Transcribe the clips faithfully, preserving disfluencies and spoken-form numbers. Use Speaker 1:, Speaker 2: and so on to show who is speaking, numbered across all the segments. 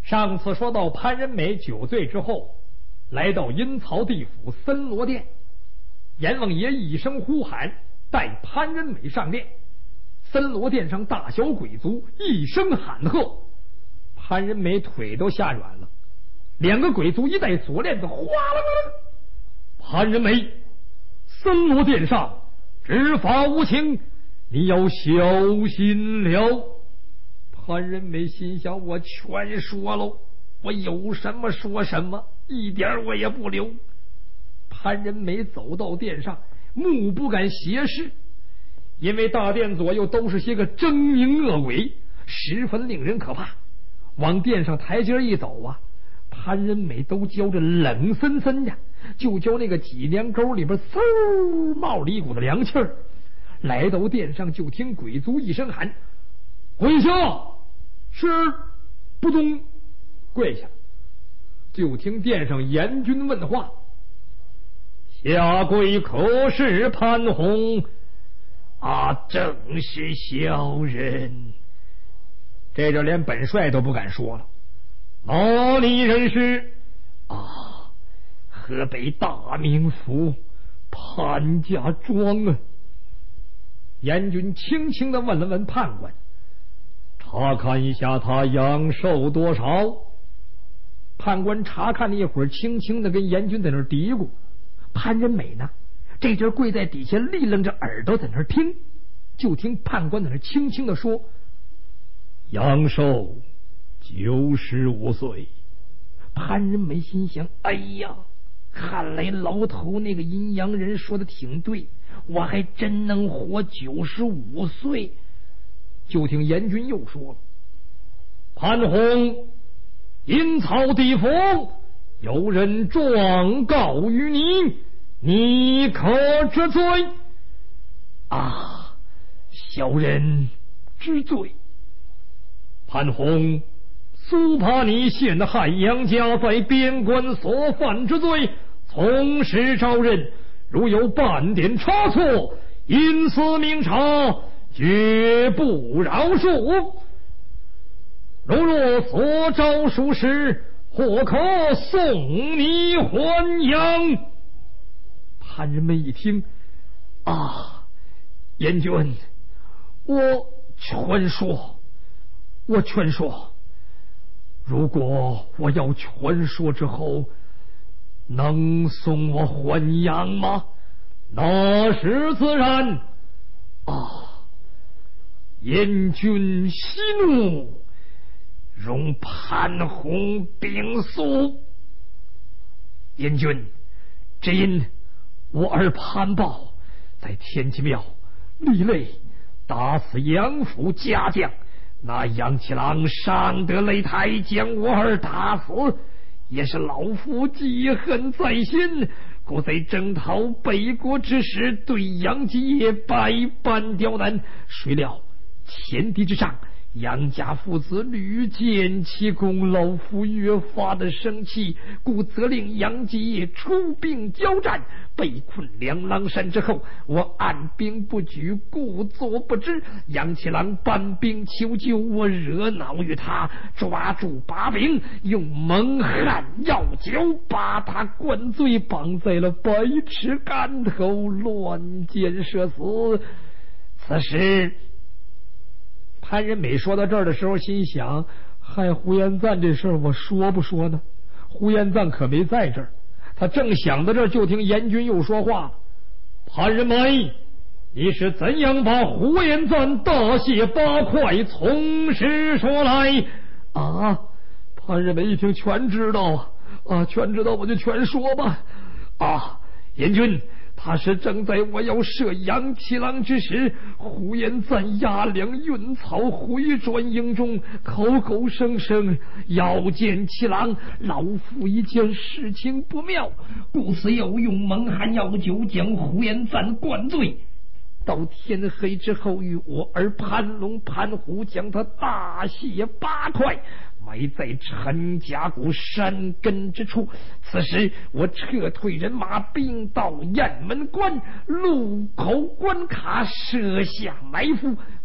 Speaker 1: 上次说到潘仁美酒醉之后，来到阴曹地府森罗殿，阎王爷一声呼喊，带潘仁美上殿。森罗殿上大小鬼卒一声喊喝，潘仁美腿都吓软了。两个鬼卒一带锁链子，哗啦啦！潘仁美，森罗殿上执法无情，你要小心了。潘仁美心想：我全说喽，我有什么说什么，一点我也不留。潘仁美走到殿上，目不敢斜视，因为大殿左右都是些个狰狞恶鬼，十分令人可怕。往殿上台阶一走啊，潘仁美都觉着冷森森的，就觉那个脊梁沟里边嗖冒了一股子凉气儿。来到殿上，就听鬼卒一声喊：跪下！是，扑通跪下。就听殿上阎君问话：下跪可是潘洪？啊，正是小人。这就连本帅都不敢说了。哪里人士？啊，河北大名府潘家庄啊。阎君轻轻地问了问判官：查看一下他阳寿多少？判官查看了一会儿，轻轻地跟阎君在那儿嘀咕。潘仁美呢，这阵跪在底下立楞着耳朵在那儿听，就听判官在那儿轻轻地说：阳寿九十五岁。潘仁美心想：哎呀，看来老头那个阴阳人说的挺对，我还真能活九十五岁。就听阎君又说了：潘洪，阴曹地府有人状告于你，你可知罪？啊，小人知罪。潘洪，苏怕你陷害杨家，在边关所犯之罪，从实招认，如有半点差错，因私明察，绝不饶恕。如若所招属实，或可送你还阳。潘仁美一听，啊，阎君，我劝说，我劝说，如果我要劝说之后，能送我还阳吗？那是自然。啊，阎君息怒，容潘洪禀诉。阎君，只因我儿潘豹在天机庙立擂打死杨府家将，那杨七郎上得擂台将我儿打死，也是老夫记恨在心，故在征讨北国之时，对杨继业百般刁难。谁料前敌之上，杨家父子屡建奇功，老夫越发的生气，故责令杨继业出兵交战。被困两狼山之后，我按兵不举，故作不知。杨七郎搬兵求救，我惹恼于他，抓住把柄，用蒙汗药酒把他灌醉，绑在了百尺竿头，乱箭射死。此时潘仁美说到这儿的时候，心想：害呼延赞这事儿我说不说呢？呼延赞可没在这儿。他正想到这儿，就听阎君又说话了：潘仁美，你是怎样把呼延赞大卸八块从实说来？啊！潘仁美一听，全知道啊，全知道，我就全说吧。啊，阎君，他是正在我要射杨七郎之时，呼延赞押粮运草回转营中，口口声声要见七郎。老夫一见事情不妙，故此又用蒙汗药酒将呼延赞灌醉。到天黑之后，与我儿潘龙、潘虎将他大卸八块，埋在陈家谷山根之处。此时我撤退人马，兵到雁门关，路口关卡设下埋伏，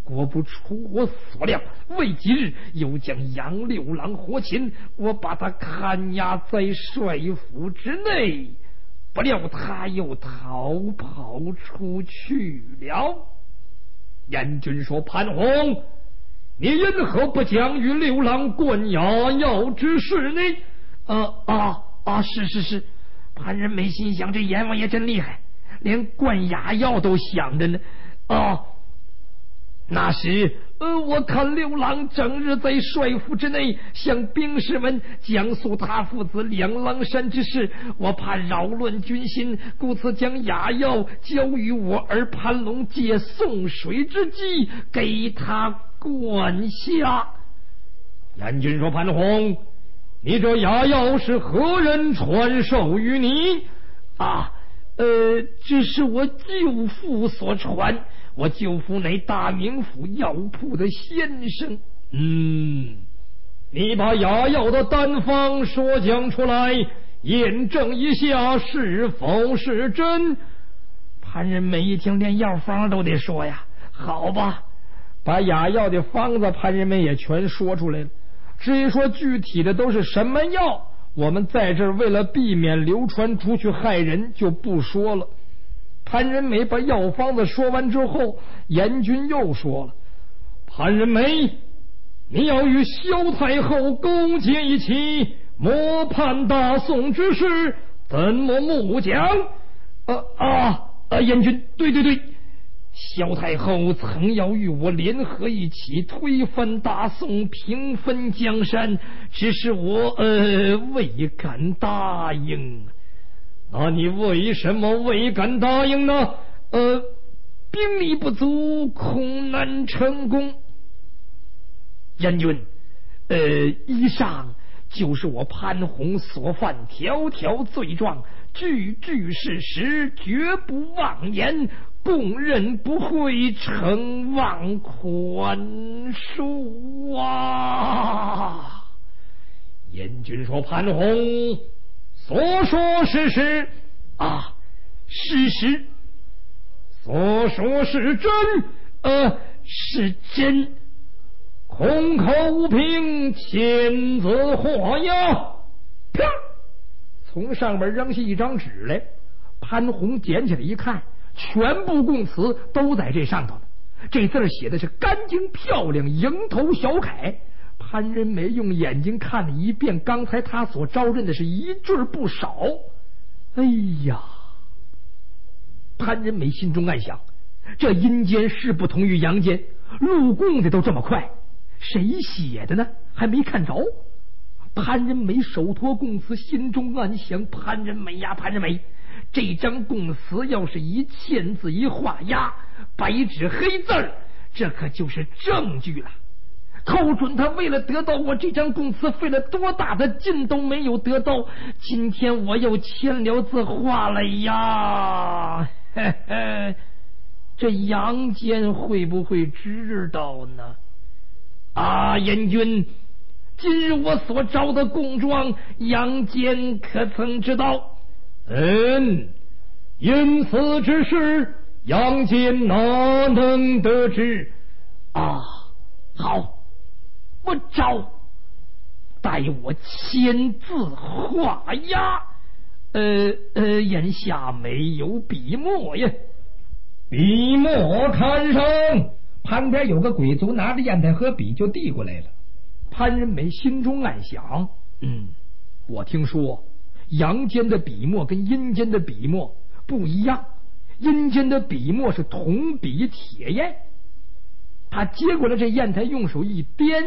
Speaker 1: 果不出我所料，未几日又将杨六郎活擒，我把他看押在帅府之内，不料他又逃跑出去了。燕军说：“潘洪，你因何不讲与六郎灌哑药之事呢？”
Speaker 2: 呃啊啊，是是是。潘仁美心想，这阎王爷真厉害，连灌哑药都想着呢。哦，那时呃，我看六郎整日在帅府之内向兵士们讲述他父子两狼山之事，我怕扰乱军心，故此将哑药交与我儿潘龙，借送水之机给他灌下。
Speaker 1: 燕军说：“潘洪，你这哑药是何人传授于你？”
Speaker 2: 啊，呃，这是我舅父所传。我舅父乃大名府药铺的先生。
Speaker 1: 嗯，你把哑药的单方说讲出来，验证一下是否是真。
Speaker 2: 潘仁美一听，连药方都得说呀。好吧，
Speaker 1: 把哑药的方子潘仁美也全说出来了。至于说具体的都是什么药，我们在这儿为了避免流传出去害人，就不说了。潘仁美把药方子说完之后，严军又说了：“潘仁美，你要与萧太后勾结一起谋叛大宋之事，怎么木讲？”
Speaker 2: 呃啊啊！严军，对对对，萧太后曾要与我联合一起推翻大宋，平分江山，只是我呃未敢答应。
Speaker 1: 那你为什么未敢答应呢？
Speaker 2: 呃，兵力不足，恐难成功。严军，呃，以上就是我潘洪所犯条条罪状，句句事实，绝不妄言，供认不讳，诚望宽恕啊！
Speaker 1: 严军说：“潘洪所说是实
Speaker 2: 啊，事实。
Speaker 1: 所说是真，
Speaker 2: 呃，是真。
Speaker 1: 空口无凭，签字画押。”
Speaker 2: 啪！
Speaker 1: 从上面扔下一张纸来，潘洪捡起来一看，全部供词都在这上头呢。这字写的是干净漂亮，蝇头小楷。潘仁美用眼睛看了一遍，刚才他所招认的是一句不少。哎呀！潘仁美心中暗想，这阴间是不同于阳间，入供的都这么快，谁写的呢？还没看着。潘仁美手托供词，心中暗想：潘仁美呀，潘仁美，这张供词要是一签字一画押，白纸黑字儿，这可就是证据了。寇准他为了得到我这张供词，费了多大的劲都没有得到，今天我又签了字画了押，嘿嘿，这杨坚会不会知道呢？啊，严军，今日我所招的供状，杨坚可曾知道？ 嗯，因此之事，杨坚哪能得知？
Speaker 2: 啊，好，我招，待我签字画押。呃呃，眼下没有笔墨呀。
Speaker 1: 笔墨看上。旁边有个鬼卒拿着砚台和笔就递过来了。潘仁美心中暗想：嗯，我听说阳间的笔墨跟阴间的笔墨不一样，阴间的笔墨是铜笔铁砚。他接过来这砚台，用手一掂，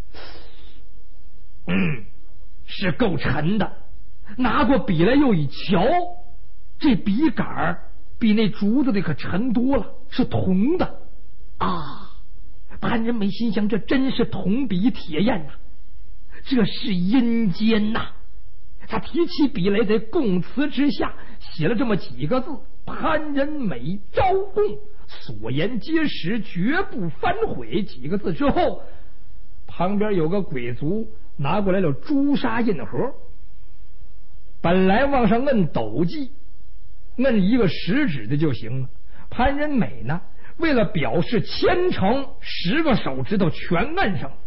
Speaker 1: 嗯，是够沉的。拿过笔来又一瞧，这笔杆比那竹子的可沉多了，是铜的啊！潘仁美心想，这真是铜笔铁砚呐，这是阴间呐！他提起笔来，在供词之下写了这么几个字：潘仁美招供，所言皆实，绝不反悔。几个字之后，旁边有个鬼卒拿过来了朱砂印盒，本来往上摁斗记，摁一个食指的就行了。潘仁美呢， 为了表示虔诚，十个手指头全摁上。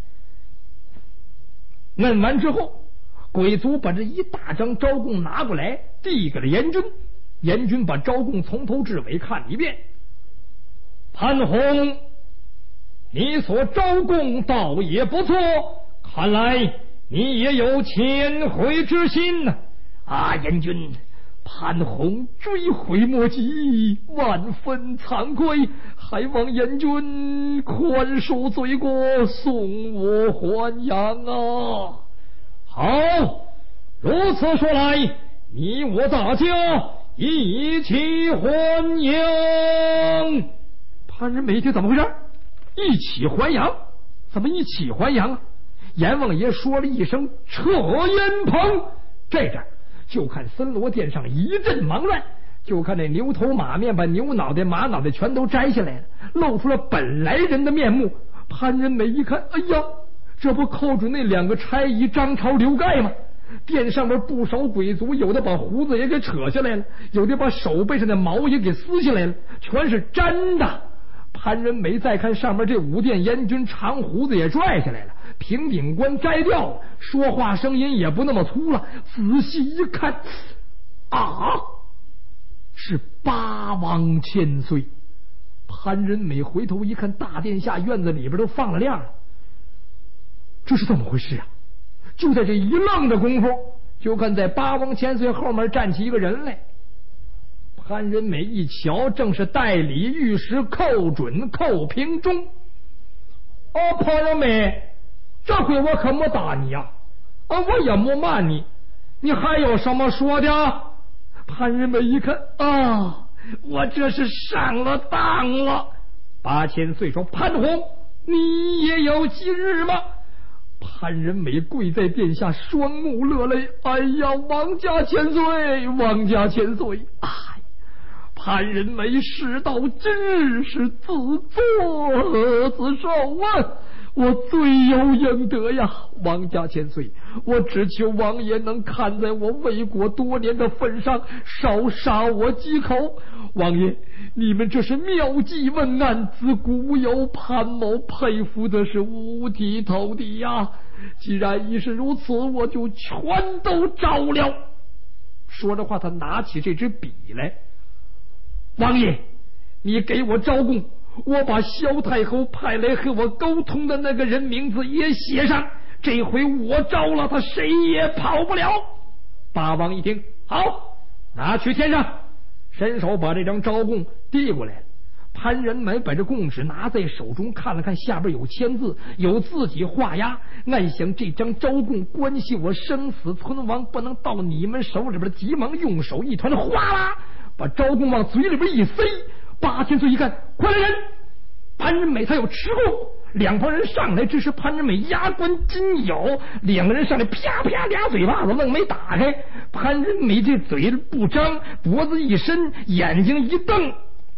Speaker 1: 摁完之后，鬼卒把这一大张招供拿过来，递给了严军。严军把招供从头至尾看一遍。潘洪，你所招供倒也不错，看来你也有谦悔之心呢。
Speaker 2: 啊，严军，潘洪追悔莫及，万分惭愧，还望严军宽恕罪过，送我还阳啊！
Speaker 1: 好，如此说来，你我大家一起还阳。
Speaker 2: 潘仁美一听怎么回事？一起还阳？怎么一起还阳啊？阎王爷说了一声撤烟棚，这阵就看森罗殿上一阵忙乱，就看那牛头马面把牛脑袋马脑袋全都摘下来了，露出了本来人的面目。潘仁美一看，哎呀，这不扣准那两个差役张超、刘盖吗？殿上面不少鬼卒，有的把胡子也给扯下来了，有的把手背上的毛也给撕下来了，全是粘的。潘仁美再看上面这五殿阎军，长胡子也拽下来了，平顶冠摘掉了，说话声音也不那么粗了。仔细一看，啊，是八王千岁。潘仁美回头一看，大殿下院子里边都放了亮了，这是怎么回事啊？就在这一愣的功夫，就看在八王千岁后面站起一个人来。潘仁美一瞧，正是代理御史寇准寇平忠。哦，潘仁美，这回我可没打你呀、啊，啊，我也没骂你，你还有什么说的？潘仁美一看，啊，我这是上了当了。八千岁说：“潘洪，你也有今日吗？”潘仁美跪在殿下，双目落泪。哎呀，王家千岁，王家千岁！哎，潘仁美事到今日是自作自受啊！我罪有应得呀，王家千岁，我只求王爷能看在我为国多年的份上，少杀我几口。王爷，你们这是妙计问案，自古有潘某，佩服的是五体投地呀！既然已是如此，我就全都照了。说着话，他拿起这支笔来。王爷，你给我招供，我把萧太后派来和我沟通的那个人名字也写上，这回我招了他，谁也跑不了。八王一听，好，拿去填上，伸手把这张招供递过来了。潘仁美把这供纸拿在手中看了看，下边有签字，有自己画押，暗想这张招供关系我生死存亡，不能到你们手里边，急忙用手一团，哗啦把招供往嘴里边一塞。八千岁一看，快来人！潘仁美他有持供，两帮人上来，只是潘仁美牙关紧咬，两个人上来啪啪俩嘴巴子愣没打开。潘仁美这嘴不张，脖子一伸，眼睛一瞪，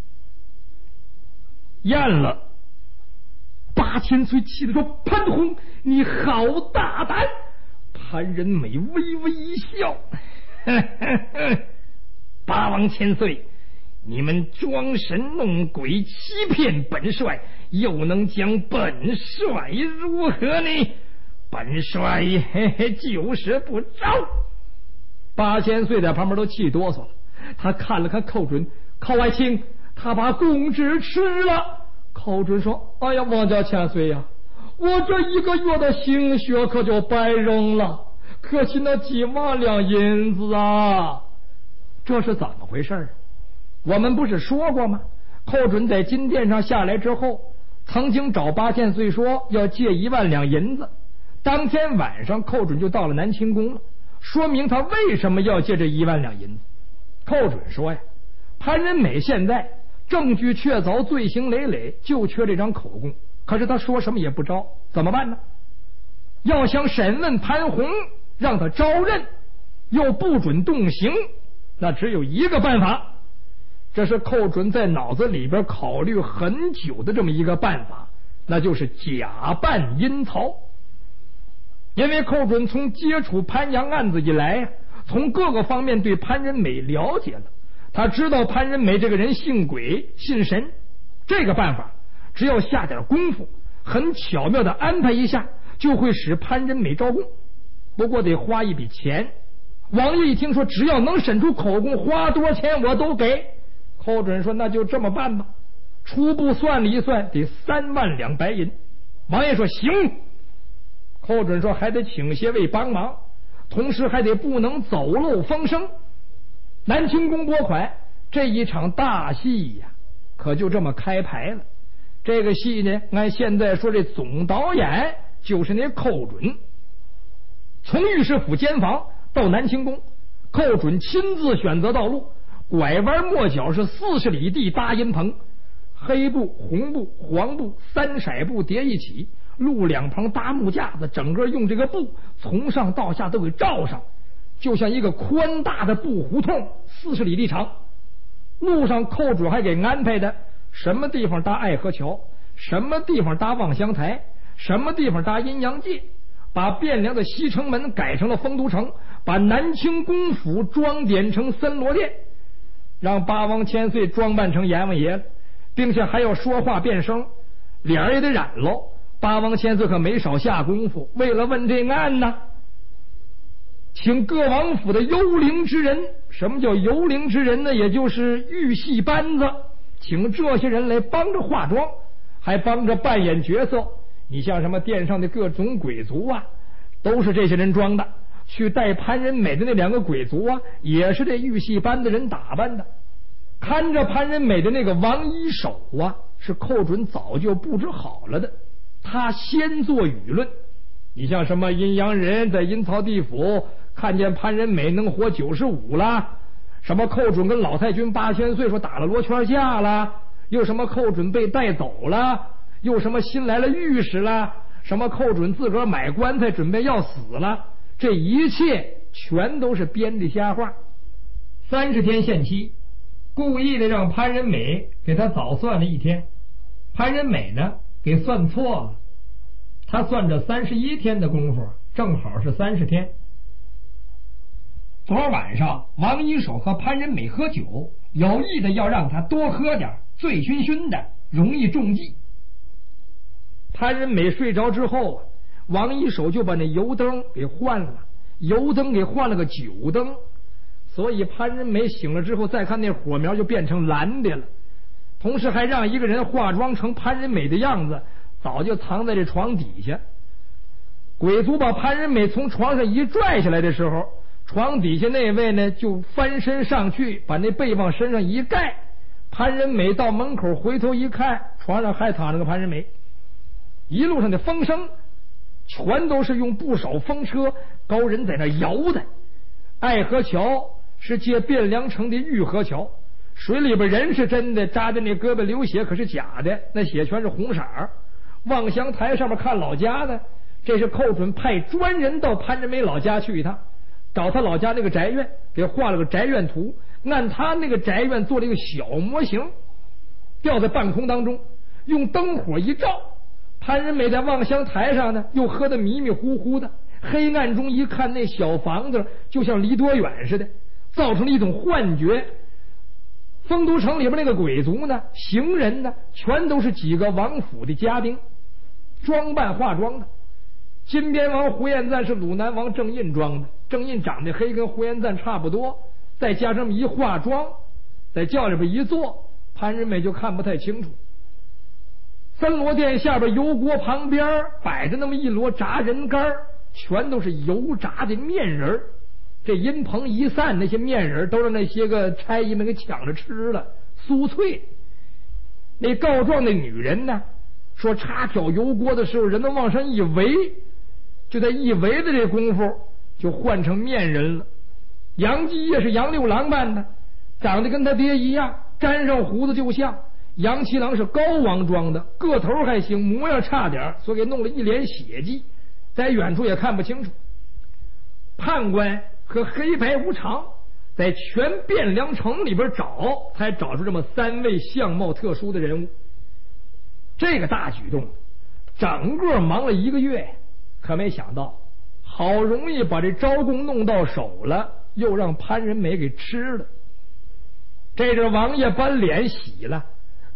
Speaker 2: 咽了。八千岁气得说：“潘洪，你好大胆！”潘仁美微微一笑，呵呵呵，八王千岁，你们装神弄鬼，欺骗本帅，又能将本帅如何呢？本帅嘿嘿就是不招。八千岁在旁边都气哆嗦了，他看了看寇准，寇爱卿，他把公职吃了。寇准说：“哎呀，王家千岁呀，我这一个月的心血可就白扔了，可惜那几万两银子啊！”这是怎么回事啊？我们不是说过吗？寇准在金殿上下来之后，曾经找八千岁说要借一万两银子。当天晚上，寇准就到了南清宫了，说明他为什么要借这一万两银子。寇准说呀，潘仁美现在证据确凿，罪行累累，就缺这张口供。可是他说什么也不招，怎么办呢？要想审问潘洪，让他招认，又不准动刑，那只有一个办法。这是寇准在脑子里边考虑很久的这么一个办法，那就是假扮阴曹。因为寇准从接触潘阳案子以来，从各个方面对潘仁美了解了，他知道潘仁美这个人姓鬼信神，
Speaker 1: 这个办法只要下点功夫，很巧妙的安排一下，就会使潘仁美招供。不过得花一笔钱。王爷一听说只要能审出口供，花多少钱我都给。寇准说那就这么办吧，初步算了一算，得三万两白银。王爷说行。寇准说还得请些位帮忙，同时还得不能走漏风声。南清宫拨款，这一场大戏呀，可就这么开牌了。这个戏呢，按现在说这总导演就是那寇准。从御史府监房到南清宫，寇准亲自选择道路，拐弯抹角是四十里地搭阴棚，黑布、红布、黄布三色布叠一起，路两旁搭木架子，整个用这个布从上到下都给罩上，就像一个宽大的布胡同，四十里地长。路上寇准还给安排的什么地方搭爱河桥，什么地方搭望乡台，什么地方搭阴阳界，把汴梁的西城门改成了丰都城，把南清宫府装点成森罗殿，让八王千岁装扮成阎王爷，并且还要说话变声，脸儿也得染喽。八王千岁可没少下功夫，为了问这案呢，请各王府的幽灵之人。什么叫幽灵之人呢？也就是玉戏班子，请这些人来帮着化妆，还帮着扮演角色。你像什么殿上的各种鬼族啊，都是这些人装的。去带潘仁美的那两个鬼族啊，也是这玉戏班的人打扮的。看着潘仁美的那个王一手啊，是寇准早就布置好了的，他先做舆论。你像什么阴阳人在阴曹地府看见潘仁美能活九十五了，什么寇准跟老太君八千岁说打了罗圈架了，又什么寇准被带走了，又什么新来了御史了，什么寇准自个儿买棺材准备要死了，这一切全都是编的瞎话。三十天限期，故意的让潘仁美给他早算了一天，潘仁美呢给算错了，他算这三十一天的功夫正好是三十天。昨晚上王一手和潘仁美喝酒，有意的要让他多喝点，醉醺醺的容易中计。潘仁美睡着之后，王一手就把那油灯给换了，油灯给换了个酒灯，所以潘仁美醒了之后再看那火苗就变成蓝的了。同时还让一个人化妆成潘仁美的样子，早就藏在这床底下。鬼族把潘仁美从床上一拽下来的时候，床底下那位呢就翻身上去，把那被往身上一盖。潘仁美到门口回头一看，床上还躺着个潘仁美。一路上的风声全都是用不少风车高人在那摇的。爱河桥是借汴梁城的玉河桥，水里边人是真的，扎的那胳膊流血可是假的，那血全是红色。望乡台上面看老家的，这是寇准派专人到潘仁美老家去一趟，找他老家那个宅院，给画了个宅院图，按他那个宅院做了一个小模型，吊在半空当中，用灯火一照，潘仁美在望乡台上呢又喝得迷迷糊糊的，黑暗中一看那小房子就像离多远似的，造成了一种幻觉。丰都城里边那个鬼族呢，行人呢全都是几个王府的家丁，装扮化妆的。金边王胡彦赞是鲁南王郑印装的，郑印长得黑，跟胡彦赞差不多，再加上一化妆，在轿里边一坐，潘仁美就看不太清楚。森罗殿下边油锅旁边摆着那么一摞炸人干，全都是油炸的面人。这阴棚一散，那些面人都让那些个差役们给抢着吃了，酥脆。那告状的女人呢说，插挑油锅的时候人们往上一围，就在一围的这功夫就换成面人了。杨继业是杨六郎扮的，长得跟他爹一样，沾上胡子就像。杨七郎是高王装的，个头还行，模样差点，所以给弄了一脸血迹，在远处也看不清楚。判官和黑白无常在全汴梁城里边找，才找出这么三位相貌特殊的人物。这个大举动整个忙了一个月，可没想到好容易把这招供弄到手了，又让潘仁美给吃了。这阵王爷把脸洗了，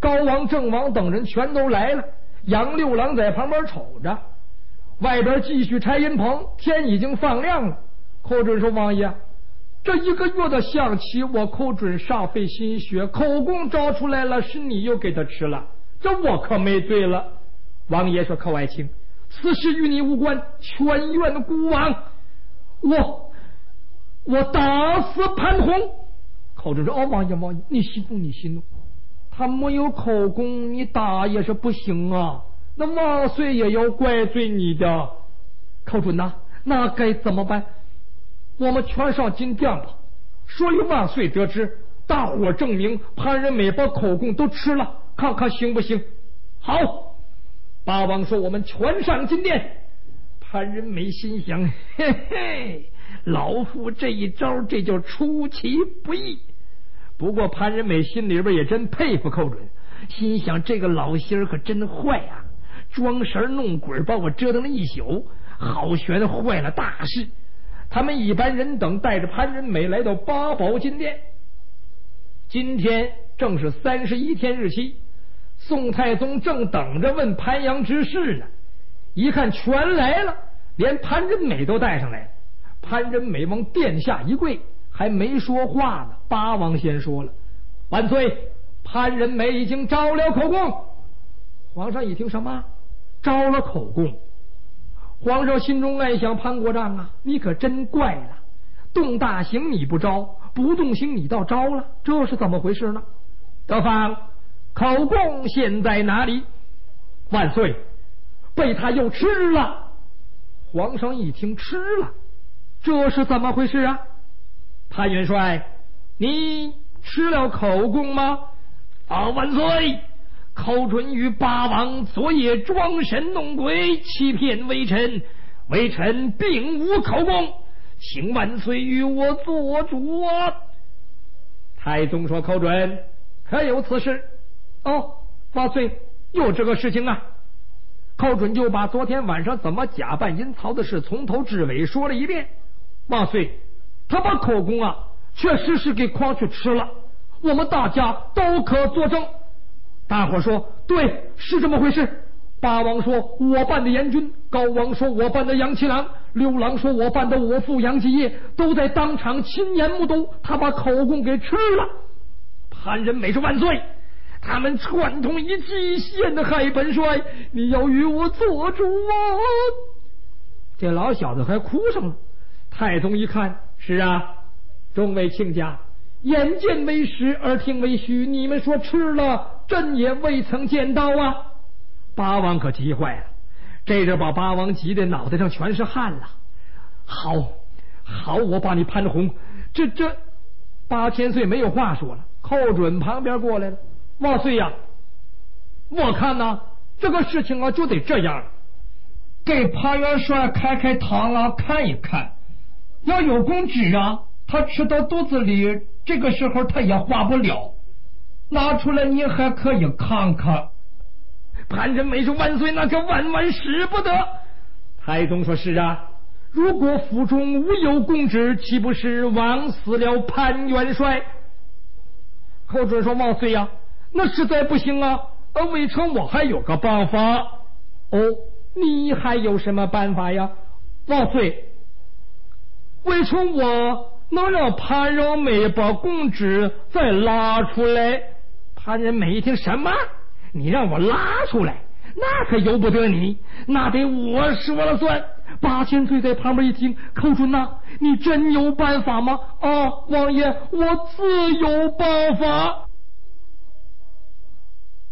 Speaker 1: 高王、郑王等人全都来了。杨六郎在旁边瞅着，外边继续拆阴棚，天已经放亮了。寇准说：“王爷，这一个月的象棋，我寇准煞费心血，口供招出来了，是你又给他吃了，这我可没罪了。”王爷说：“寇爱卿，此事与你无关，全怨孤王，我我打死潘洪。”寇准说：“哦，王爷，王爷，你息怒，你息怒。他没有口供，你打也是不行啊。那万岁也要怪罪你的。”寇准呐，那该怎么办？我们全上金殿吧，说与万岁得知，大伙证明潘仁美把口供都吃了，看看行不行？好，八王说我们全上金殿。潘仁美心想：嘿嘿，老夫这一招这就出其不意。不过潘仁美心里边也真佩服寇准，心想这个老心儿可真坏啊，装神弄鬼把我折腾了一宿，好悬坏了大事。他们一班人等带着潘仁美来到八宝金殿。今天正是三十一天日期，宋太宗正等着问潘阳之事呢。一看全来了，连潘仁美都带上来了。潘仁美往殿下一跪，还没说话呢，八王先说了：“万岁，潘仁美已经招了口供。”皇上一听，什么招了口供？皇上心中暗想：潘国丈啊，你可真怪了，动大刑你不招，不动刑你倒招了，这是怎么回事呢？德芳，口供现在哪里？万岁，被他又吃了。皇上一听，吃了，这是怎么回事啊？潘元帅，你吃了口供吗？啊，万岁！寇准与八王昨夜装神弄鬼，欺骗微臣，微臣并无口供，请万岁与我做主啊！太宗说：“寇准，可有此事？”哦，万岁，有这个事情啊！寇准就把昨天晚上怎么假扮阴曹的事从头至尾说了一遍。万岁，他把口供啊确实是给诓去吃了，我们大家都可作证。大伙说：“对，是这么回事。”八王说：“我扮的严军。”高王说：“我扮的杨七郎。”六郎说：“我扮的我父杨继业。”都在当场亲眼目睹他把口供给吃了。潘仁美说：“万岁，他们串通一气，陷害本帅，你要与我做主啊！”这老小子还哭上了。太宗一看，是啊，众位亲家，眼见为实，耳听为虚，你们说吃了，朕也未曾见到啊！八王可急坏了，这就把八王急得脑袋上全是汗了。好，好，我把你潘洪，这这八千岁没有话说了。寇准旁边过来了：“万岁呀，我看呐，这个事情啊就得这样，给潘元帅开开膛啊，看一看。要有公纸啊，他吃到肚子里，这个时候他也化不了，拿出来你还可以看看。”潘仁美说：“万岁，那可万万使不得。”太宗说：“是啊，如果府中无有公纸，岂不是枉死了潘元帅？”寇准说：“万岁呀，那实在不行啊！呃，微臣我还有个办法。”哦，你还有什么办法呀？万岁，微臣我能让潘仁美把公纸再拉出来。潘仁美一听，什么？你让我拉出来？那可由不得你，那得我说了算。八千岁在旁边一听，寇准呐，你真有办法吗？啊，王爷，我自有办法。